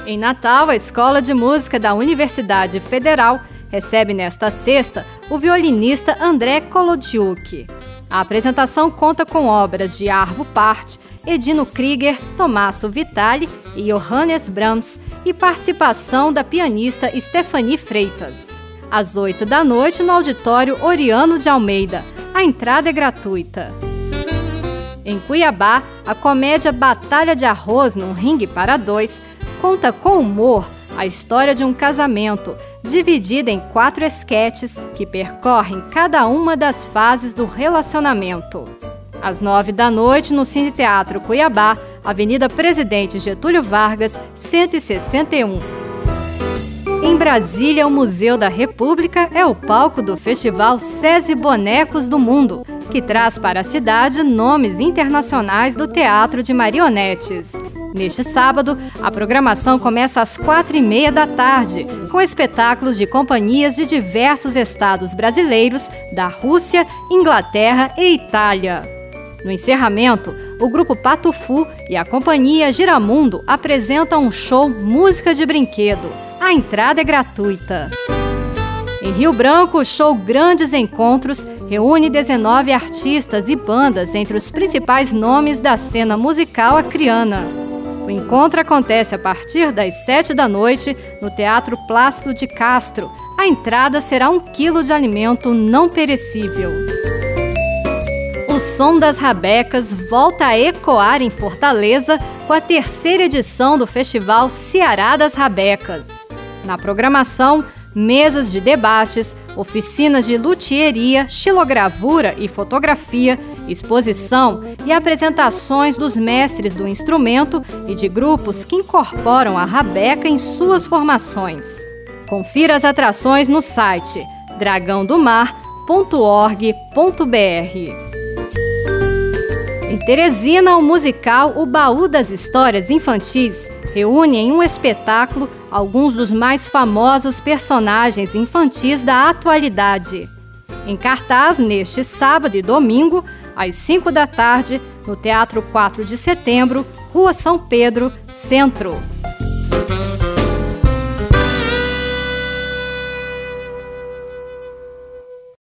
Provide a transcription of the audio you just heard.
Em Natal, a Escola de Música da Universidade Federal recebe nesta sexta o violinista André Kolodiouk. A apresentação conta com obras de Arvo Pärt, Edino Krieger, Tommaso Vitali e Johannes Brahms e participação da pianista Stephanie Freitas. Às 8 da noite no auditório Oriano de Almeida. A entrada é gratuita. Em Cuiabá, a comédia Batalha de Arroz num Ringue para Dois conta com humor a história de um casamento, dividida em 4 esquetes que percorrem cada uma das fases do relacionamento. Às 9 da noite, no Cine Teatro Cuiabá, Avenida Presidente Getúlio Vargas, 161. Em Brasília, o Museu da República é o palco do Festival SESI Bonecos do Mundo, que traz para a cidade nomes internacionais do teatro de marionetes. Neste sábado, a programação começa às 4h30 da tarde, com espetáculos de companhias de diversos estados brasileiros, da Rússia, Inglaterra e Itália. No encerramento, o grupo Patufu e a companhia Giramundo apresentam um show Música de Brinquedo. A entrada é gratuita. Em Rio Branco, o show Grandes Encontros reúne 19 artistas e bandas entre os principais nomes da cena musical acriana. O encontro acontece a partir das 7 da noite no Teatro Plácido de Castro. A entrada será 1 quilo de alimento não perecível. O Som das Rabecas volta a ecoar em Fortaleza com a 3ª edição do Festival Ceará das Rabecas. Na programação, mesas de debates, oficinas de luthieria, xilogravura e fotografia, exposição e apresentações dos mestres do instrumento e de grupos que incorporam a rabeca em suas formações. Confira as atrações no site dragãodomar.org.br. Em Teresina, o musical O Baú das Histórias Infantis reúne em um espetáculo alguns dos mais famosos personagens infantis da atualidade. Em cartaz, neste sábado e domingo, às 5 da tarde, no Teatro 4 de Setembro, Rua São Pedro, Centro.